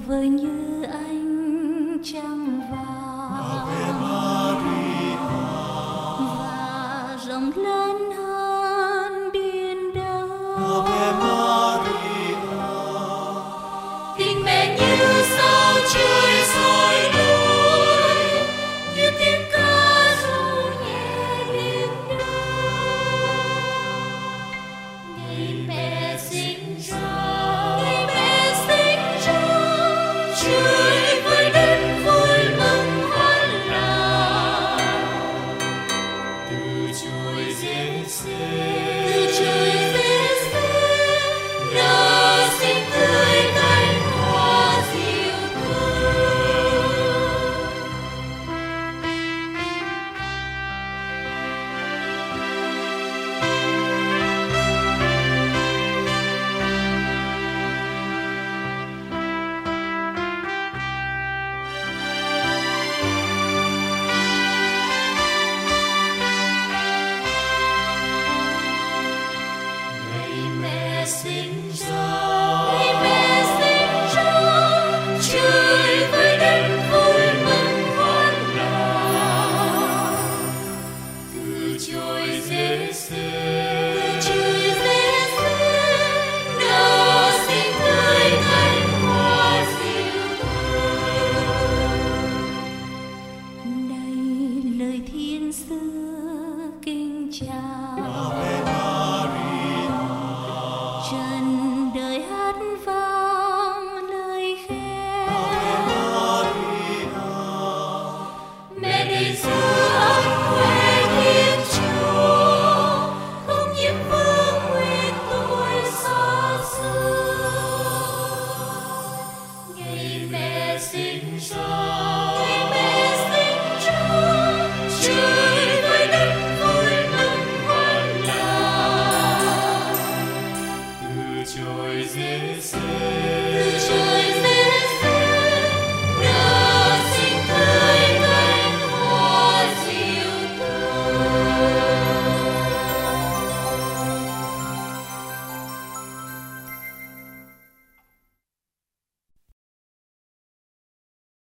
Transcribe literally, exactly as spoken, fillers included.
vời như ánh trăng vàng và rộng lớn hơn biển đông. Tình mẹ như sao trời soi lối, như tiếng ca ru nhẹ đêm đông. Ngày mẹ sinh ra, ngày mẹ sinh ra, trời với đất vui mừng hoan lạc. Từ trời Giê-xê, từ trời Giê-xê, nở sinh tươi cánh hoa dịu thơm. Ngày mẹ sinh ra, ngày mẹ sinh ra, trời với đất vui mừng hoan lạc. Từ trời Giê-xê, từ trời Giê-xê, nở sinh tươi cánh hoa dịu thơm. Này lời thiên sứ kính chào, trần đời hát vang lời khen. Mẹ đầy dư ân huệ thiên chúa, không nhiễm vương huyết tôi xa xưa. Ngày mẹ sinh ra,